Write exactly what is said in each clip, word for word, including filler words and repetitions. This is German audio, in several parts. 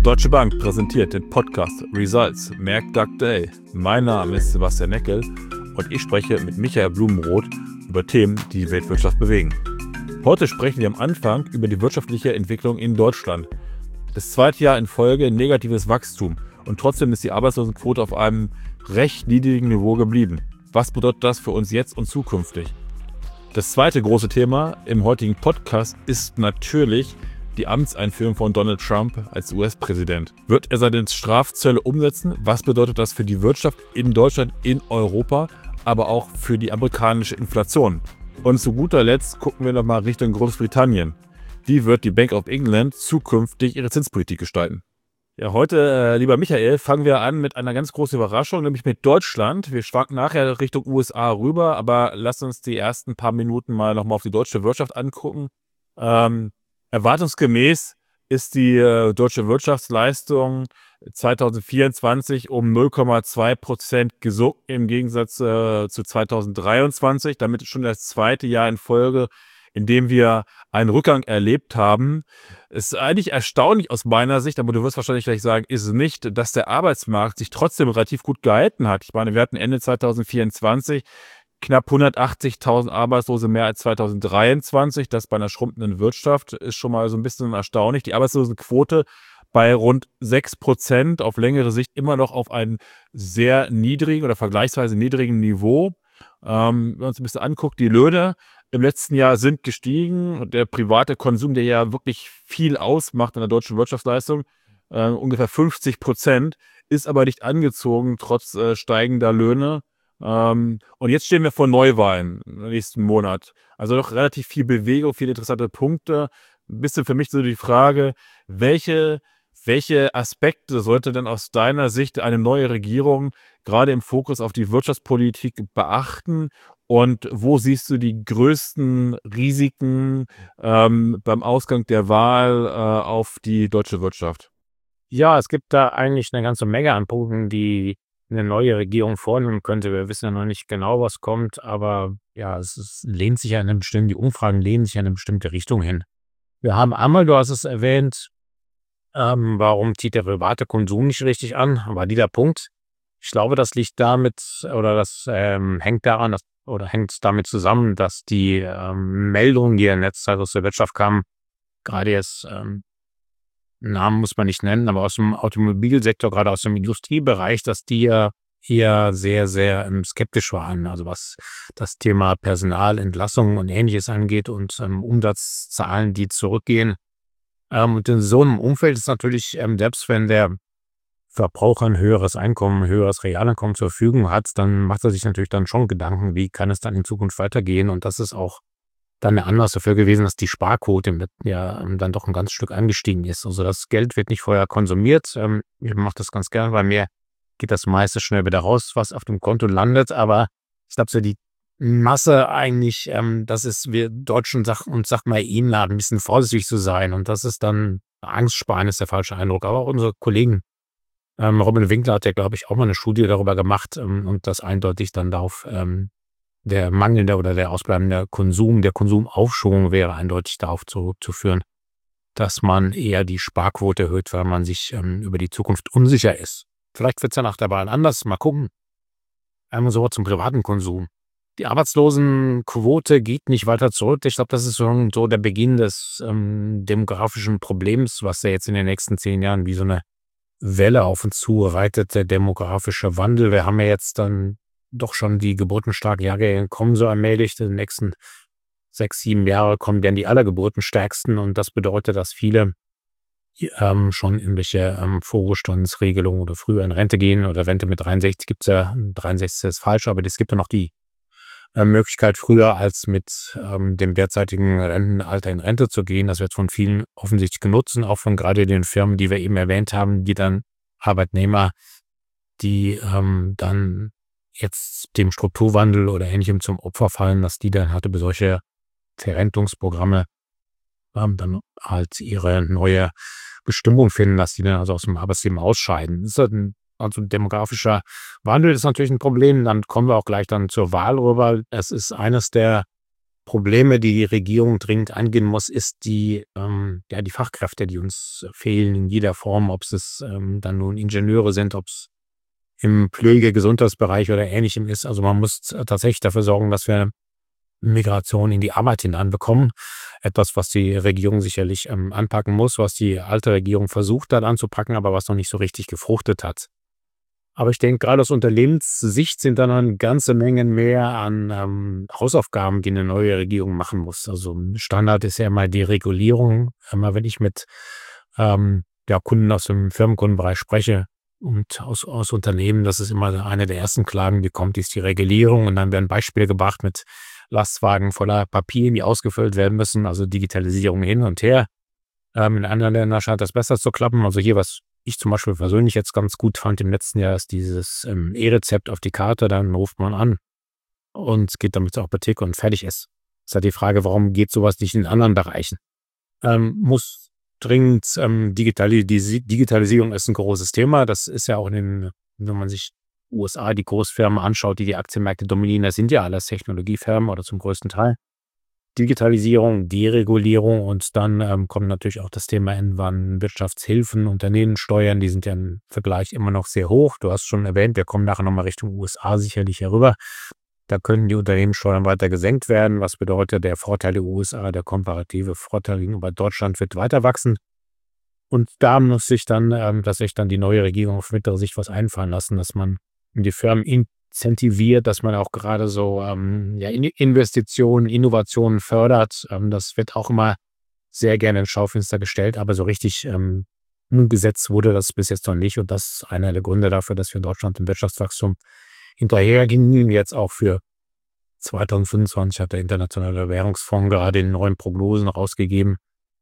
Deutsche Bank präsentiert den Podcast Results Merkdag Day. Mein Name ist Sebastian Neckel und ich spreche mit Michael Blumenroth über Themen, die die Weltwirtschaft bewegen. Heute sprechen wir am Anfang über die wirtschaftliche Entwicklung in Deutschland. Das zweite Jahr in Folge negatives Wachstum und trotzdem ist die Arbeitslosenquote auf einem recht niedrigen Niveau geblieben. Was bedeutet das für uns jetzt und zukünftig? Das zweite große Thema im heutigen Podcast ist natürlich die Amtseinführung von Donald Trump als U S-Präsident. Wird er seine Strafzölle umsetzen? Was bedeutet das für die Wirtschaft in Deutschland, in Europa, aber auch für die amerikanische Inflation? Und zu guter Letzt gucken wir nochmal Richtung Großbritannien. Wie wird die Bank of England zukünftig ihre Zinspolitik gestalten? Ja, heute, äh, lieber Michael, fangen wir an mit einer ganz großen Überraschung, nämlich mit Deutschland. Wir schwanken nachher Richtung U S A rüber, aber lass uns die ersten paar Minuten mal nochmal auf die deutsche Wirtschaft angucken. Ähm, Erwartungsgemäß ist die äh, deutsche Wirtschaftsleistung zwanzig vierundzwanzig um null Komma zwei Prozent gesunken im Gegensatz äh, zu zwanzig dreiundzwanzig. Damit ist schon das zweite Jahr in Folge, in dem wir einen Rückgang erlebt haben. Es ist eigentlich erstaunlich aus meiner Sicht, aber du wirst wahrscheinlich gleich sagen, ist es nicht, dass der Arbeitsmarkt sich trotzdem relativ gut gehalten hat. Ich meine, wir hatten Ende zwanzig vierundzwanzig knapp hundertachtzigtausend Arbeitslose mehr als zwanzig dreiundzwanzig. Das bei einer schrumpfenden Wirtschaft ist schon mal so ein bisschen erstaunlich. Die Arbeitslosenquote bei rund sechs Prozent, auf längere Sicht immer noch auf einem sehr niedrigen oder vergleichsweise niedrigen Niveau. Ähm, wenn man uns ein bisschen anguckt, die Löhne im letzten Jahr sind gestiegen. Der private Konsum, der ja wirklich viel ausmacht in der deutschen Wirtschaftsleistung, äh, ungefähr fünfzig Prozent, ist aber nicht angezogen, trotz äh, steigender Löhne. Ähm, und jetzt stehen wir vor Neuwahlen im nächsten Monat. Also doch relativ viel Bewegung, viele interessante Punkte. Ein bisschen für mich so die Frage, welche, welche Aspekte sollte denn aus deiner Sicht eine neue Regierung gerade im Fokus auf die Wirtschaftspolitik beachten? Und wo siehst du die größten Risiken ähm, beim Ausgang der Wahl äh, auf die deutsche Wirtschaft? Ja, es gibt da eigentlich eine ganze Menge an Punkten, die eine neue Regierung vornehmen könnte. Wir wissen ja noch nicht genau, was kommt, aber ja, es ist, lehnt sich ja in eine bestimmte, die Umfragen lehnen sich ja in eine bestimmte Richtung hin. Wir haben einmal, du hast es erwähnt, ähm, warum zieht der private Konsum nicht richtig an? War dieser Punkt. Ich glaube, das liegt damit oder das ähm, hängt daran, dass, oder hängt damit zusammen, dass die ähm, Meldungen, die in letzter Zeit aus der Wirtschaft kamen, gerade jetzt ähm, Namen muss man nicht nennen, aber aus dem Automobilsektor, gerade aus dem Industriebereich, dass die ja eher sehr, sehr ähm, skeptisch waren. Also was das Thema Personalentlassungen und Ähnliches angeht und ähm, Umsatzzahlen, die zurückgehen. Ähm, und in so einem Umfeld ist natürlich, ähm, selbst wenn der Verbraucher ein höheres Einkommen, ein höheres Realeinkommen zur Verfügung hat, dann macht er sich natürlich dann schon Gedanken, wie kann es dann in Zukunft weitergehen. Und das ist auch dann der Anlass dafür gewesen, dass die Sparquote im letzten Jahr ähm, dann doch ein ganz Stück angestiegen ist. Also das Geld wird nicht vorher konsumiert. Ähm, ich mache das ganz gern, bei mir geht das meiste schnell wieder raus, was auf dem Konto landet. Aber ich glaube, so die Masse eigentlich, ähm, das ist, wir Deutschen sagen uns, sagt mal, ihnen ein bisschen vorsichtig zu sein. Und das ist dann Angst sparen, ist der falsche Eindruck. Aber auch unsere Kollegen, ähm, Robin Winkler hat ja, glaube ich, auch mal eine Studie darüber gemacht ähm, und das eindeutig dann darauf ähm, der mangelnde oder der ausbleibende Konsum, der Konsumaufschwung wäre eindeutig darauf zurückzuführen, dass man eher die Sparquote erhöht, weil man sich ähm, über die Zukunft unsicher ist. Vielleicht wird es ja nach der Wahl anders, mal gucken. Einmal so zum privaten Konsum. Die Arbeitslosenquote geht nicht weiter zurück. Ich glaube, das ist schon so der Beginn des ähm, demografischen Problems, was ja jetzt in den nächsten zehn Jahren wie so eine Welle auf uns zu reitet, der demografische Wandel. Wir haben ja jetzt dann doch schon die geburtenstarken Jahre kommen so allmählich. In den nächsten sechs, sieben Jahre kommen werden die allergeburtenstärksten und das bedeutet, dass viele ähm, schon irgendwelche ähm, Vorruhestandsregelungen oder früher in Rente gehen oder Rente mit dreiundsechzig gibt es ja, dreiundsechzig ist falsch, aber es gibt ja noch die äh, Möglichkeit früher als mit ähm, dem derzeitigen Rentenalter in Rente zu gehen. Das wird von vielen offensichtlich genutzt, auch von gerade den Firmen, die wir eben erwähnt haben, die dann Arbeitnehmer, die ähm, dann jetzt dem Strukturwandel oder Ähnlichem zum Opfer fallen, dass die dann halt über solche Verrentungsprogramme ähm, dann halt ihre neue Bestimmung finden, dass die dann also aus dem Arbeitsleben ausscheiden. Das ist halt ein, also ein demografischer Wandel ist natürlich ein Problem. Dann kommen wir auch gleich dann zur Wahl rüber. Es ist eines der Probleme, die die Regierung dringend angehen muss, ist die, ähm, ja, die Fachkräfte, die uns fehlen in jeder Form, ob es ähm, dann nun Ingenieure sind, ob es im Pflege-, Gesundheitsbereich oder Ähnlichem ist. Also man muss äh, tatsächlich dafür sorgen, dass wir Migration in die Arbeit hineinbekommen. Etwas, was die Regierung sicherlich ähm, anpacken muss, was die alte Regierung versucht hat anzupacken, aber was noch nicht so richtig gefruchtet hat. Aber ich denke, gerade aus Unternehmenssicht sind da noch eine ganze Menge mehr an ähm, Hausaufgaben, die eine neue Regierung machen muss. Also ein Standard ist ja immer die Regulierung. Immer wenn ich mit ähm, ja, Kunden aus dem Firmenkundenbereich spreche und aus, aus Unternehmen, das ist immer eine der ersten Klagen, die kommt, ist die Regulierung. Und dann werden Beispiele gebracht mit Lastwagen voller Papier, die ausgefüllt werden müssen, also Digitalisierung hin und her. Ähm, in anderen Ländern scheint das besser zu klappen. Also hier, was ich zum Beispiel persönlich jetzt ganz gut fand im letzten Jahr, ist dieses ähm, E-Rezept auf die Karte. Dann ruft man an und geht damit zur Apotheke und fertig ist. Das ist halt die Frage, warum geht sowas nicht in anderen Bereichen? Ähm, muss dringend, ähm, Digitali die Digitalisierung ist ein großes Thema. Das ist ja auch in den, wenn man sich U S A die Großfirmen anschaut, die die Aktienmärkte dominieren, das sind ja alles Technologiefirmen oder zum größten Teil. Digitalisierung, Deregulierung und dann ähm, kommt natürlich auch das Thema irgendwann Wirtschaftshilfen, Unternehmenssteuern, die sind ja im Vergleich immer noch sehr hoch. Du hast schon erwähnt, wir kommen nachher nochmal Richtung U S A sicherlich herüber. Da können die Unternehmenssteuern weiter gesenkt werden. Was bedeutet, der Vorteil der U S A, der komparative Vorteil gegenüber Deutschland wird weiter wachsen. Und da muss sich dann, ähm, dass sich dann die neue Regierung auf mittlere Sicht was einfallen lassen, dass man die Firmen incentiviert, dass man auch gerade so ähm, ja, Investitionen, Innovationen fördert. Ähm, das wird auch immer sehr gerne ins Schaufenster gestellt, aber so richtig ähm, umgesetzt wurde das bis jetzt noch nicht. Und das ist einer der Gründe dafür, dass wir in Deutschland im Wirtschaftswachstum hinterhergingen. Jetzt auch für zwanzig fünfundzwanzig hat der Internationale Währungsfonds gerade die neuen Prognosen rausgegeben.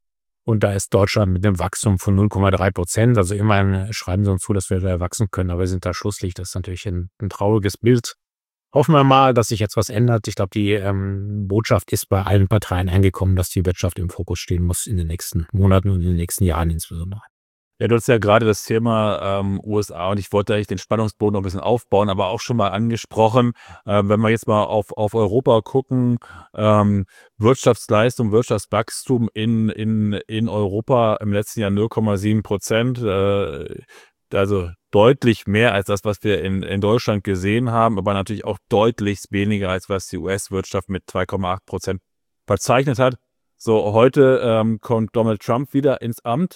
Und da ist Deutschland mit einem Wachstum von null Komma drei Prozent. Also immerhin schreiben sie uns zu, dass wir da wachsen können, aber wir sind da Schlusslicht. Das ist natürlich ein, ein trauriges Bild. Hoffen wir mal, dass sich jetzt was ändert. Ich glaube, die ähm, Botschaft ist bei allen Parteien angekommen, dass die Wirtschaft im Fokus stehen muss in den nächsten Monaten und in den nächsten Jahren insbesondere. Ja, du hast ja gerade das Thema ähm, U S A und ich wollte eigentlich den Spannungsbogen noch ein bisschen aufbauen, aber auch schon mal angesprochen, äh, wenn wir jetzt mal auf, auf Europa gucken, ähm, Wirtschaftsleistung, Wirtschaftswachstum in, in, in Europa im letzten Jahr null Komma sieben Prozent, äh, also deutlich mehr als das, was wir in, in Deutschland gesehen haben, aber natürlich auch deutlich weniger als was die U S-Wirtschaft mit zwei Komma acht Prozent verzeichnet hat. So, heute ähm, kommt Donald Trump wieder ins Amt.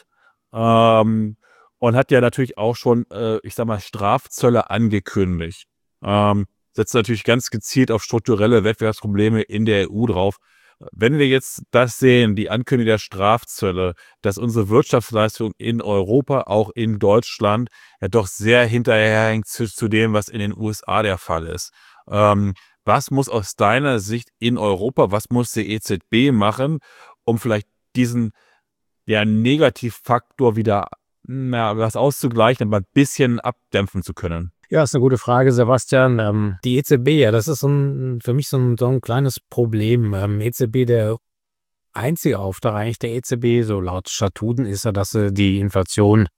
Ähm, und hat ja natürlich auch schon, äh, ich sag mal, Strafzölle angekündigt. Ähm, setzt natürlich ganz gezielt auf strukturelle Wettbewerbsprobleme in der E U drauf. Wenn wir jetzt das sehen, die Ankündigung der Strafzölle, dass unsere Wirtschaftsleistung in Europa, auch in Deutschland, ja doch sehr hinterherhängt zu, zu dem, was in den U S A der Fall ist. Ähm, was muss aus deiner Sicht in Europa, was muss die E Z B machen, um vielleicht diesen der Negativfaktor wieder na, was auszugleichen, aber ein bisschen abdämpfen zu können? Ja, ist eine gute Frage, Sebastian. Ähm, die E Z B, ja, das ist so ein, für mich so ein, so ein kleines Problem. Ähm, E Z B, der einzige Auftrag eigentlich der E Z B, so laut Statuten, ist ja, dass sie die Inflation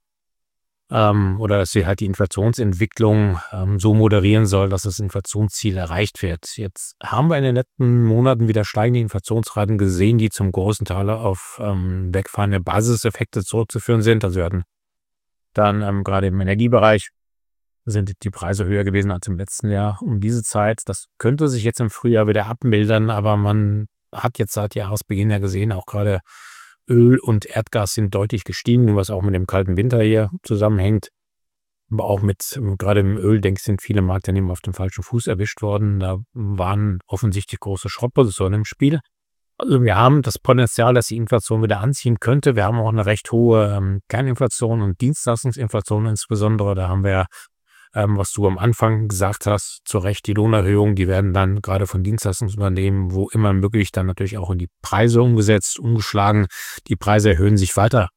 ähm, oder dass sie halt die Inflationsentwicklung ähm, so moderieren soll, dass das Inflationsziel erreicht wird. Jetzt haben wir in den letzten Monaten wieder steigende Inflationsraten gesehen, die zum großen Teil auf ähm, wegfallende Basiseffekte zurückzuführen sind. Also wir hatten dann ähm, gerade im Energiebereich sind die Preise höher gewesen als im letzten Jahr um diese Zeit. Das könnte sich jetzt im Frühjahr wieder abmildern, aber man hat jetzt seit Jahresbeginn ja gesehen, auch gerade Öl und Erdgas sind deutlich gestiegen, was auch mit dem kalten Winter hier zusammenhängt. Aber auch mit, gerade im Öl, denke ich, sind viele Marktteilnehmer auf dem falschen Fuß erwischt worden. Da waren offensichtlich große Schrottpositionen im Spiel. Also wir haben das Potenzial, dass die Inflation wieder anziehen könnte. Wir haben auch eine recht hohe ähm, Kerninflation und Dienstleistungsinflation insbesondere. Da haben wir, ähm, was du am Anfang gesagt hast, zu Recht die Lohnerhöhungen, die werden dann gerade von Dienstleistungsunternehmen, wo immer möglich, dann natürlich auch in die Preise umgesetzt, umgeschlagen. Die Preise erhöhen sich weiter.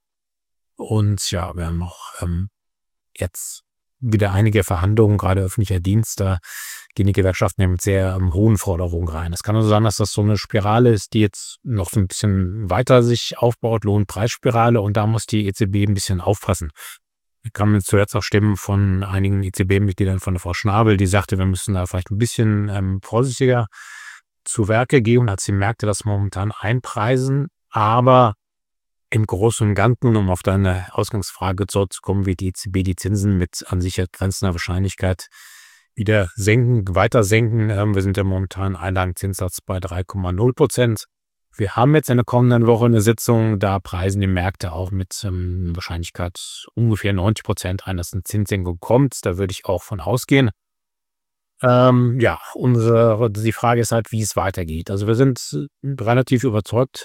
Und ja, wir haben auch ähm, jetzt wieder einige Verhandlungen, gerade öffentlicher Dienst, da gehen die Gewerkschaften ja mit sehr ähm, hohen Forderungen rein. Es kann also sein, dass das so eine Spirale ist, die jetzt noch so ein bisschen weiter sich aufbaut, Lohn-Preisspirale, und da muss die E Z B ein bisschen aufpassen. Da kamen jetzt zuletzt auch Stimmen von einigen E Z B-Mitgliedern, von der Frau Schnabel, die sagte, wir müssen da vielleicht ein bisschen ähm, vorsichtiger zu Werke gehen, als die Märkte das momentan einpreisen. Aber im Großen und Ganzen, um auf deine Ausgangsfrage zurückzukommen, wird die E Z B die Zinsen mit an sich grenzender Wahrscheinlichkeit wieder senken, weiter senken. Ähm, wir sind ja momentan Einlagenzinssatz bei drei Komma null Prozent. Wir haben jetzt in der kommenden Woche eine Sitzung, da preisen die Märkte auch mit ähm, Wahrscheinlichkeit ungefähr neunzig Prozent ein, dass eine Zinssenkung kommt. Da würde ich auch von ausgehen. Ähm, ja, unsere, die Frage ist halt, wie es weitergeht. Also wir sind relativ überzeugt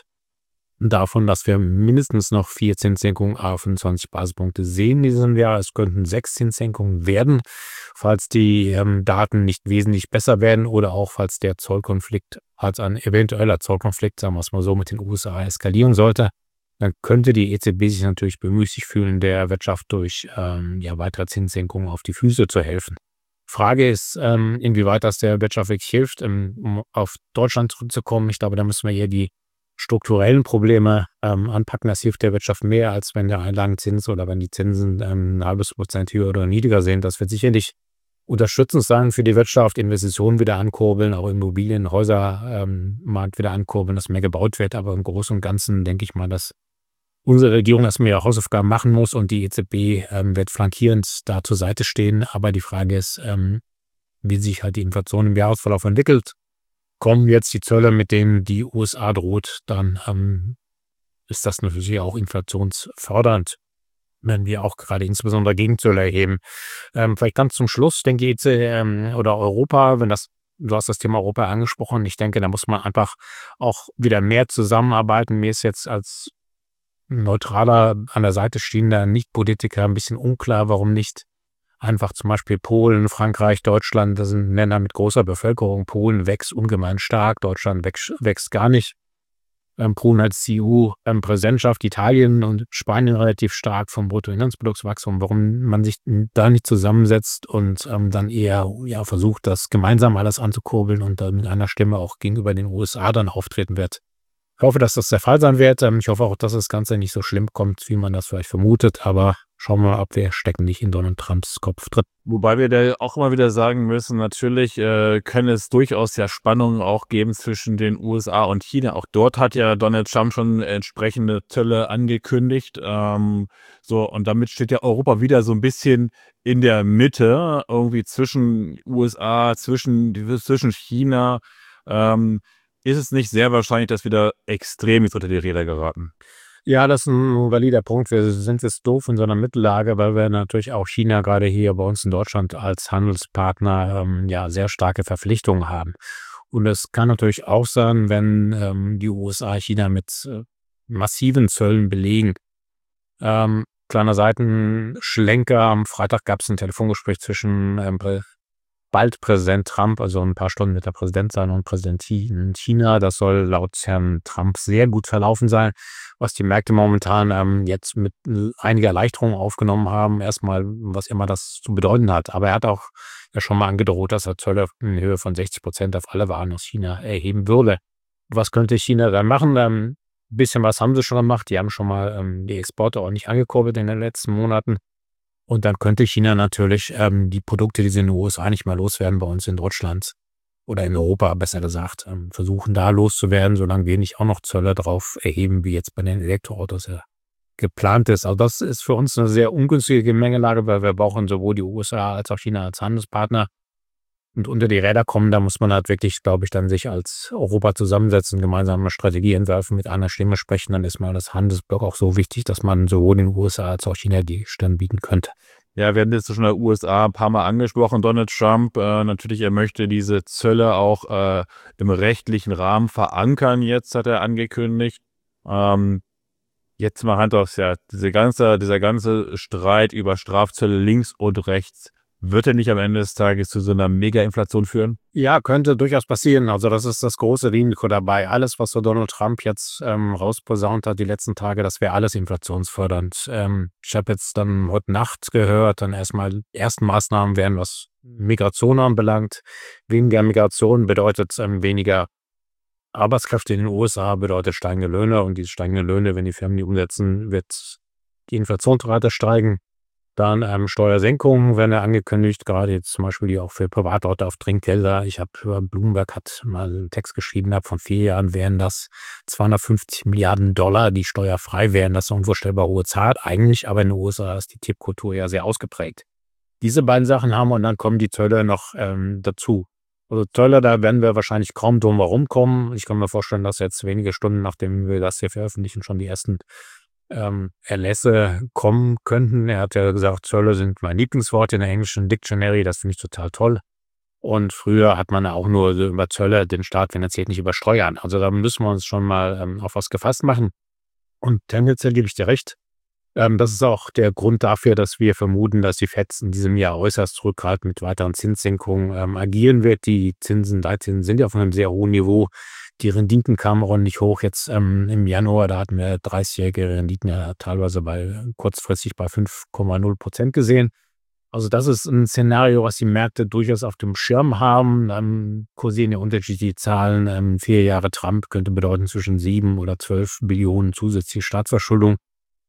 davon, dass wir mindestens noch vier Zinssenkungen à fünfundzwanzig Basispunkte sehen in diesem Jahr. Es könnten sechs Zinssenkungen werden, falls die ähm, Daten nicht wesentlich besser werden oder auch falls der Zollkonflikt als ein eventueller Zollkonflikt, sagen wir es mal so, mit den U S A eskalieren sollte. Dann könnte die E Z B sich natürlich bemüßigt fühlen, der Wirtschaft durch ähm, ja, weitere Zinssenkungen auf die Füße zu helfen. Frage ist, ähm, inwieweit das der Wirtschaft wirklich hilft, ähm, um auf Deutschland zurückzukommen. Ich glaube, da müssen wir hier die strukturellen Probleme ähm, anpacken. Das hilft der Wirtschaft mehr, als wenn der Einlagenzins oder wenn die Zinsen ähm, ein halbes Prozent höher oder niedriger sind. Das wird sicherlich unterstützend sein für die Wirtschaft, Investitionen wieder ankurbeln, auch Immobilien, Häusermarkt ähm, wieder ankurbeln, dass mehr gebaut wird. Aber im Großen und Ganzen denke ich mal, dass unsere Regierung erstmal ihre Hausaufgaben machen muss und die E Z B ähm, wird flankierend da zur Seite stehen. Aber die Frage ist, ähm, wie sich halt die Inflation im Jahresverlauf entwickelt. Kommen jetzt die Zölle, mit denen die U S A droht, dann ähm, ist das natürlich auch inflationsfördernd, wenn wir auch gerade insbesondere Gegenzölle erheben. Ähm, vielleicht ganz zum Schluss, denke ich, jetzt, ähm, oder Europa, wenn das, du hast das Thema Europa angesprochen, ich denke, da muss man einfach auch wieder mehr zusammenarbeiten. Mir ist jetzt als neutraler an der Seite stehender Nicht-Politiker ein bisschen unklar, warum nicht einfach zum Beispiel Polen, Frankreich, Deutschland, das sind Länder mit großer Bevölkerung. Polen wächst ungemein stark, Deutschland wächst, wächst gar nicht. Ähm, Polen als C E U-Präsidentschaft, Italien und Spanien relativ stark vom Bruttoinlandsproduktwachstum. Warum man sich da nicht zusammensetzt und ähm, dann eher ja, versucht, das gemeinsam alles anzukurbeln und dann mit einer Stimme auch gegenüber den U S A dann auftreten wird. Ich hoffe, dass das der Fall sein wird. Ähm, ich hoffe auch, dass das Ganze nicht so schlimm kommt, wie man das vielleicht vermutet. Aber schauen wir mal ab, wir stecken nicht in Donald Trumps Kopf drin. Wobei wir da auch immer wieder sagen müssen, natürlich äh, können es durchaus ja Spannungen auch geben zwischen den U S A und China. Auch dort hat ja Donald Trump schon entsprechende Zölle angekündigt. Ähm, so, und damit steht ja Europa wieder so ein bisschen in der Mitte, irgendwie zwischen U S A, zwischen, zwischen China. Ähm, ist es nicht sehr wahrscheinlich, dass wir da extrem jetzt unter die Räder geraten? Ja, das ist ein valider Punkt. Wir sind jetzt doof in so einer Mittellage, weil wir natürlich auch China gerade hier bei uns in Deutschland als Handelspartner ähm, ja sehr starke Verpflichtungen haben. Und es kann natürlich auch sein, wenn ähm, die U S A China mit äh, massiven Zöllen belegen. Ähm, kleiner Seitenschlenker, am Freitag gab es ein Telefongespräch zwischen ähm, bald Präsident Trump, also ein paar Stunden wird er Präsident sein, und Präsident in China. Das soll laut Herrn Trump sehr gut verlaufen sein, was die Märkte momentan ähm, jetzt mit einiger Erleichterung aufgenommen haben. Erstmal, was immer das zu bedeuten hat. Aber er hat auch ja schon mal angedroht, dass er Zölle in Höhe von sechzig Prozent auf alle Waren aus China erheben würde. Was könnte China dann machen? Ähm, ein bisschen was haben sie schon gemacht. Die haben schon mal ähm, die Exporte auch nicht angekurbelt in den letzten Monaten. Und dann könnte China natürlich ähm, die Produkte, die sie in den U S A nicht mehr loswerden, bei uns in Deutschland oder in Europa, besser gesagt, ähm, versuchen da loszuwerden, solange wir nicht auch noch Zölle drauf erheben, wie jetzt bei den Elektroautos ja geplant ist. Also das ist für uns eine sehr ungünstige Gemengelage, weil wir brauchen sowohl die U S A als auch China als Handelspartner. Und unter die Räder kommen, da muss man halt wirklich, glaube ich, dann sich als Europa zusammensetzen, gemeinsam eine Strategie entwerfen, mit einer Stimme sprechen. Dann ist mal das Handelsblock auch so wichtig, dass man sowohl den U S A als auch China die Stirn bieten könnte. Ja, wir haben jetzt schon in der U S A ein paar Mal angesprochen, Donald Trump. Äh, natürlich, er möchte diese Zölle auch äh, im rechtlichen Rahmen verankern. Jetzt hat er angekündigt. Ähm, jetzt mal Hand aufs Herz. Diese ganze, dieser ganze Streit über Strafzölle links und rechts, wird er nicht am Ende des Tages zu so einer Mega-Inflation führen? Ja, könnte durchaus passieren. Also das ist das große Risiko dabei. Alles, was so Donald Trump jetzt ähm, rausposaunt hat die letzten Tage, das wäre alles inflationsfördernd. Ähm, ich habe jetzt dann heute Nacht gehört, dann erstmal die ersten Maßnahmen wären, was Migration anbelangt. Weniger Migration bedeutet ähm, weniger Arbeitskräfte in den U S A, bedeutet steigende Löhne. Und diese steigenden Löhne, wenn die Firmen die umsetzen, wird die Inflationsrate steigen. Dann ähm, Steuersenkungen werden ja angekündigt, gerade jetzt zum Beispiel die auch für Privatleute auf Trinkgelder. Ich habe über Bloomberg hat mal einen Text geschrieben, ab von vier Jahren wären das zweihundertfünfzig Milliarden Dollar, die steuerfrei wären. Das ist eine unvorstellbar hohe Zahl eigentlich, aber in den U S A ist die Tippkultur ja sehr ausgeprägt. Diese beiden Sachen haben wir und dann kommen die Zölle noch ähm, dazu. Also Zölle, da werden wir wahrscheinlich kaum drum herum kommen. Ich kann mir vorstellen, dass jetzt wenige Stunden, nachdem wir das hier veröffentlichen, schon die ersten ähm, Erlässe kommen könnten. Er hat ja gesagt, Zölle sind mein Lieblingswort in der englischen Dictionary. Das finde ich total toll. Und früher hat man ja auch nur so über Zölle den Staat finanziert, nicht über Steuern. Also da müssen wir uns schon mal ähm, auf was gefasst machen. Und tendenziell gebe ich dir recht. Ähm, das ist auch der Grund dafür, dass wir vermuten, dass die Fed in diesem Jahr äußerst zurückhaltend mit weiteren Zinssenkungen ähm, agieren wird. Die Zinsen, Leitzinsen sind ja auf einem sehr hohen Niveau. Die Renditen kamen ordentlich hoch. Jetzt ähm, im Januar, da hatten wir dreißigjährige Renditen ja teilweise bei kurzfristig bei fünf Komma null Prozent gesehen. Also das ist ein Szenario, was die Märkte durchaus auf dem Schirm haben. Dann kursieren ja unterschiedliche Zahlen. Ähm, vier Jahre Trump könnte bedeuten zwischen sieben oder zwölf Billionen zusätzliche Staatsverschuldung,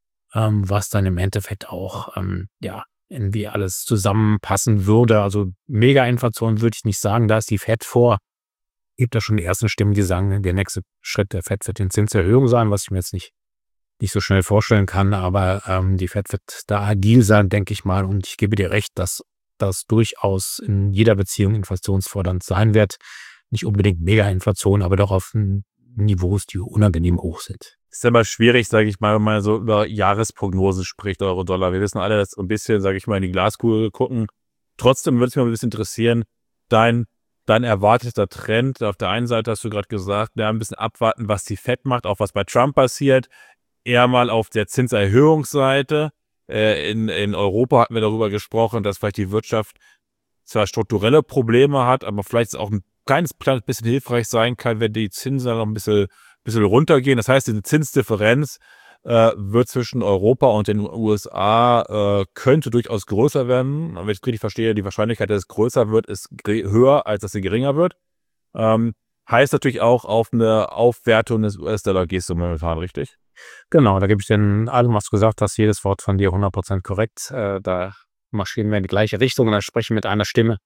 ähm, was dann im Endeffekt auch ähm, ja irgendwie alles zusammenpassen würde. Also Mega-Inflation würde ich nicht sagen, da ist die Fed vor. Gibt da schon die ersten Stimmen, die sagen, der nächste Schritt der Fed wird die Zinserhöhung sein, was ich mir jetzt nicht, nicht so schnell vorstellen kann. Aber ähm, die Fed wird da agil sein, denke ich mal. Und ich gebe dir recht, dass das durchaus in jeder Beziehung inflationsfordernd sein wird. Nicht unbedingt Mega-Inflation, aber doch auf Niveaus, die unangenehm hoch sind. Ist ja immer schwierig, sage ich mal, wenn man so über Jahresprognosen spricht, Euro-Dollar. Wir wissen alle, dass so ein bisschen, sage ich mal, in die Glaskugel gucken. Trotzdem würde es mich mal ein bisschen interessieren, dein Dein erwarteter Trend. Auf der einen Seite hast du gerade gesagt, ja, ein bisschen abwarten, was die Fed macht, auch was bei Trump passiert. Eher mal auf der Zinserhöhungsseite. Äh, in, in Europa hatten wir darüber gesprochen, dass vielleicht die Wirtschaft zwar strukturelle Probleme hat, aber vielleicht auch ein kleines, kleines bisschen hilfreich sein kann, wenn die Zinsen noch ein bisschen, bisschen runtergehen. Das heißt, diese Zinsdifferenz äh, wird zwischen Europa und den U S A äh, könnte durchaus größer werden. Wenn ich richtig verstehe, die Wahrscheinlichkeit, dass es größer wird, ist höher, als dass sie geringer wird. Ähm, heißt natürlich auch auf eine Aufwertung des U S-Dollar gehst du momentan, richtig? Genau, da gebe ich dir in allem, was du gesagt hast, jedes Wort von dir hundert Prozent korrekt. Äh, da marschieren wir in die gleiche Richtung und da sprechen mit einer Stimme.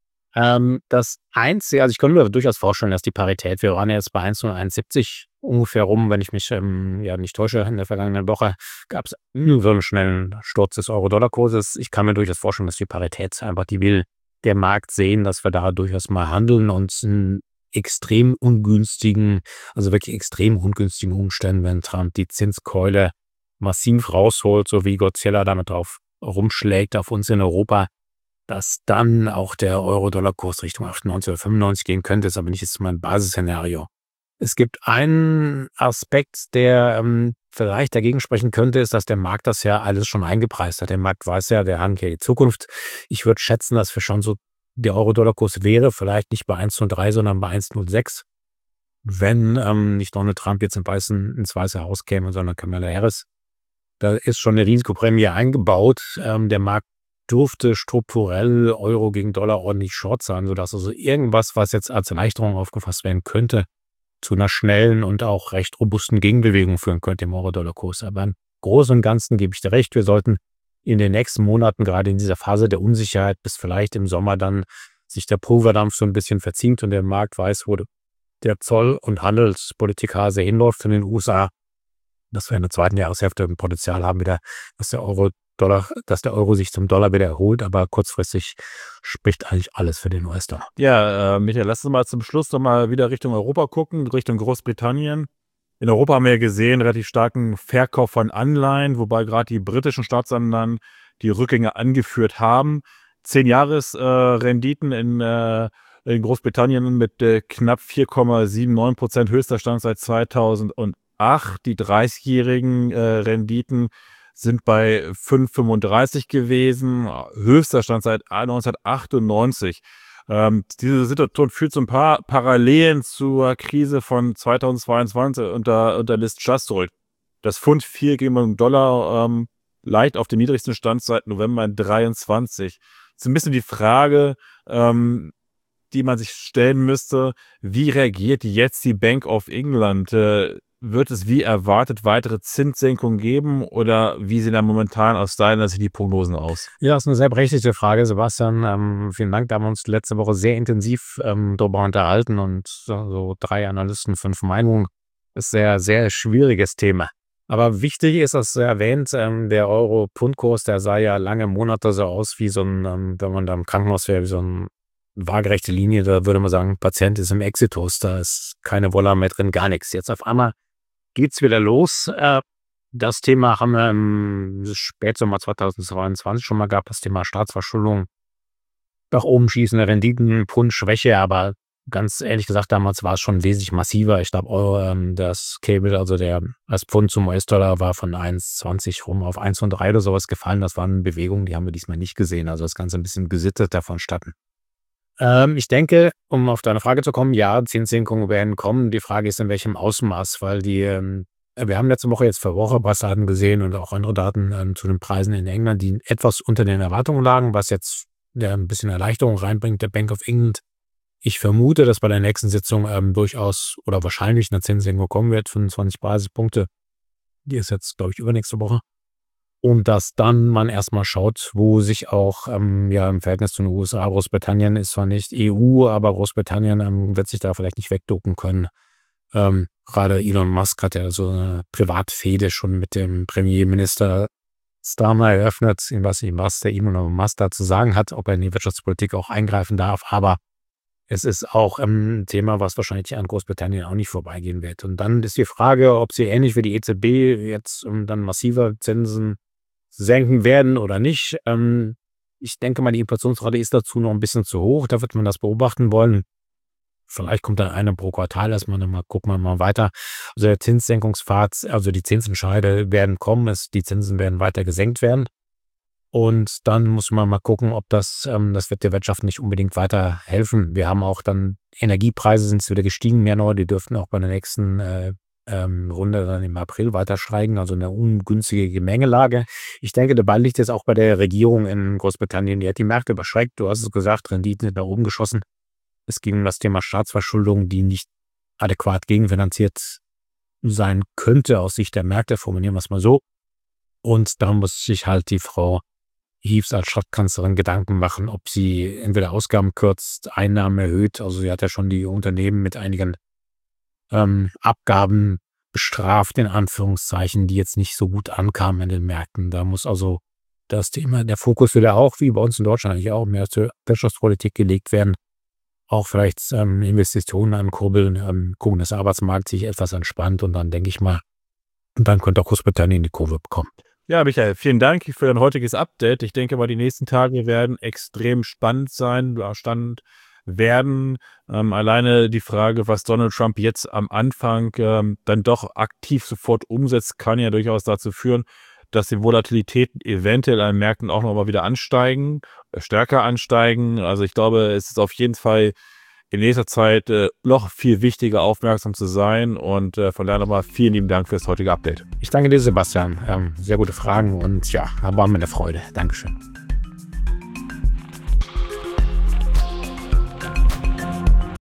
Ähm, das Einzige, also ich könnte mir durchaus vorstellen, dass die Parität, wir waren ja jetzt bei eins Komma null siebzig ungefähr rum, wenn ich mich ähm, ja nicht täusche, in der vergangenen Woche gab es so einen schnellen Sturz des Euro-Dollar-Kurses. Ich kann mir durchaus vorstellen, dass die Parität einfach, die will der Markt sehen, dass wir da durchaus mal handeln und einen extrem ungünstigen, also wirklich extrem ungünstigen Umständen, wenn Trump die Zinskeule massiv rausholt, so wie Godzilla damit drauf rumschlägt auf uns in Europa, dass dann auch der Euro-Dollar-Kurs Richtung achtundneunzig oder fünfundneunzig gehen könnte, ist aber nicht jetzt mein Basisszenario. Es gibt einen Aspekt, der ähm, vielleicht dagegen sprechen könnte, ist, dass der Markt das ja alles schon eingepreist hat. Der Markt weiß ja, der handelt ja die Zukunft. Ich würde schätzen, dass wir schon so, der Euro-Dollar-Kurs wäre vielleicht nicht bei eins Komma null drei, sondern bei eins Komma null sechs, wenn ähm, nicht Donald Trump jetzt im Weißen, ins Weiße Haus käme, sondern Kamala Harris. Da ist schon eine Risikoprämie eingebaut. Ähm, der Markt dürfte strukturell Euro gegen Dollar ordentlich short sein, sodass also irgendwas, was jetzt als Erleichterung aufgefasst werden könnte, zu einer schnellen und auch recht robusten Gegenbewegung führen könnte im Euro-Dollar-Kurs. Aber im Großen und Ganzen gebe ich dir recht, wir sollten in den nächsten Monaten, gerade in dieser Phase der Unsicherheit, bis vielleicht im Sommer dann sich der Pulverdampf so ein bisschen verzieht und der Markt weiß, wo der Zoll- und Handelspolitikhase hinläuft in den U S A, dass wir in der zweiten Jahreshälfte ein Potenzial haben, wieder, dass der Euro Dollar, dass der Euro sich zum Dollar wieder erholt, aber kurzfristig spricht eigentlich alles für den U S-Dollar. Ja, äh, Michael, lass uns mal zum Schluss noch mal wieder Richtung Europa gucken, Richtung Großbritannien. In Europa haben wir ja gesehen, relativ starken Verkauf von Anleihen, wobei gerade die britischen Staatsanleihen die Rückgänge angeführt haben. Zehn-Jahres-Renditen äh, in, äh, in Großbritannien mit äh, knapp vier Komma neunundsiebzig Prozent, höchster Stand seit zweitausendacht. Die dreißigjährigen äh, Renditen sind bei fünf Komma fünfunddreißig gewesen, höchster Stand seit neunzehnhundertachtundneunzig. Ähm, diese Situation führt zu ein paar Parallelen zur Krise von zweitausendzweiundzwanzig unter, unter Liz Truss zurück. Das Pfund fiel gegen den Dollar ähm, leicht auf den niedrigsten Stand seit November dreiundzwanzig. Das ist ein bisschen die Frage, ähm, die man sich stellen müsste, wie reagiert jetzt die Bank of England? Äh, wird es wie erwartet weitere Zinssenkungen geben oder wie sehen da momentan aus deiner Sicht die Prognosen aus? Ja, das ist eine sehr berechtigte Frage, Sebastian. Ähm, vielen Dank. Da haben wir uns letzte Woche sehr intensiv ähm, darüber unterhalten und so, so drei Analysten, fünf Meinungen. Ist sehr, sehr schwieriges Thema. Aber wichtig ist, dass erwähnt, ähm, der Euro-Pfund-Kurs, der sah ja lange Monate so aus wie so ein, ähm, wenn man da im Krankenhaus wäre, wie so eine waagerechte Linie. Da würde man sagen, Patient ist im Exitus, da ist keine Wolle mehr drin, gar nichts. Jetzt auf einmal geht's wieder los. Äh, das Thema haben wir im Spätsommer zweitausendzweiundzwanzig schon mal gehabt, das Thema Staatsverschuldung, nach oben schießende Renditen, Pfund-Schwäche, aber ganz ehrlich gesagt, damals war es schon wesentlich massiver. Ich glaube, Euro, ähm, das Cable, also der das Pfund zum U S-Dollar war von eins Komma zwanzig rum auf eins Komma drei oder sowas gefallen. Das waren Bewegungen, die haben wir diesmal nicht gesehen. Also das Ganze ein bisschen gesitteter vonstatten. Ähm, ich denke, um auf deine Frage zu kommen, ja, Zinssenkungen werden kommen. Die Frage ist, in welchem Ausmaß, weil die, ähm, wir haben letzte Woche jetzt Verbraucherpreisdaten gesehen und auch andere Daten ähm, zu den Preisen in England, die etwas unter den Erwartungen lagen, was jetzt ja, ein bisschen Erleichterung reinbringt. Der Bank of England, ich vermute, dass bei der nächsten Sitzung ähm, durchaus oder wahrscheinlich eine Zinssenkung kommen wird, fünfundzwanzig Basispunkte. Die ist jetzt, glaube ich, übernächste Woche. Und dass dann man erstmal schaut, wo sich auch ähm, ja im Verhältnis zu den U S A, Großbritannien ist zwar nicht E U, aber Großbritannien ähm, wird sich da vielleicht nicht wegducken können. Ähm, gerade Elon Musk hat ja so eine Privatfehde schon mit dem Premierminister Starmer eröffnet. Ich weiß nicht, was der Elon Musk da zu sagen hat, ob er in die Wirtschaftspolitik auch eingreifen darf, aber es ist auch ein Thema, was wahrscheinlich an Großbritannien auch nicht vorbeigehen wird. Und dann ist die Frage, ob sie ähnlich wie die E Z B jetzt ähm, dann massiver Zinsen senken werden oder nicht. Ähm, ich denke mal, die Inflationsrate ist dazu noch ein bisschen zu hoch. Da wird man das beobachten wollen. Vielleicht kommt dann eine pro Quartal erstmal, dann mal gucken wir mal weiter. Also der Zinssenkungspfad, also die Zinsentscheide werden kommen, es, die Zinsen werden weiter gesenkt werden. Und dann muss man mal gucken, ob das, ähm, das wird der Wirtschaft nicht unbedingt weiter helfen. Wir haben auch dann, Energiepreise sind wieder gestiegen, mehr neu, die dürften auch bei der nächsten äh, ähm, Runde dann im April weiter steigen, also eine ungünstige Gemengelage. Ich denke, der Ball liegt jetzt auch bei der Regierung in Großbritannien. Die hat die Märkte überschreckt, du hast es gesagt, Renditen sind nach oben geschossen. Es ging um das Thema Staatsverschuldung, die nicht adäquat gegenfinanziert sein könnte aus Sicht der Märkte, formulieren wir es mal so. Und da muss sich halt die Frau Heaves als Stadtkanzlerin Gedanken machen, ob sie entweder Ausgaben kürzt, Einnahmen erhöht. Also sie hat ja schon die Unternehmen mit einigen ähm, Abgaben bestraft, in Anführungszeichen, die jetzt nicht so gut ankamen in den Märkten. Da muss also das Thema, der Fokus wieder auch, wie bei uns in Deutschland eigentlich auch, mehr zur Wirtschaftspolitik gelegt werden. Auch vielleicht ähm, Investitionen ankurbeln, ähm, gucken, dass der Arbeitsmarkt sich etwas entspannt und dann denke ich mal, und dann könnte auch Großbritannien die Kurve bekommen. Ja, Michael, vielen Dank für dein heutiges Update. Ich denke mal, die nächsten Tage werden extrem spannend sein, spannend werden. Ähm, alleine die Frage, was Donald Trump jetzt am Anfang ähm, dann doch aktiv sofort umsetzt, kann ja durchaus dazu führen, dass die Volatilitäten eventuell an den Märkten auch nochmal wieder ansteigen, äh, stärker ansteigen. Also ich glaube, es ist auf jeden Fall in nächster Zeit äh, noch viel wichtiger, aufmerksam zu sein. Und äh, von daher nochmal vielen lieben Dank für das heutige Update. Ich danke dir, Sebastian. Ähm, sehr gute Fragen und ja, war mir eine Freude. Dankeschön.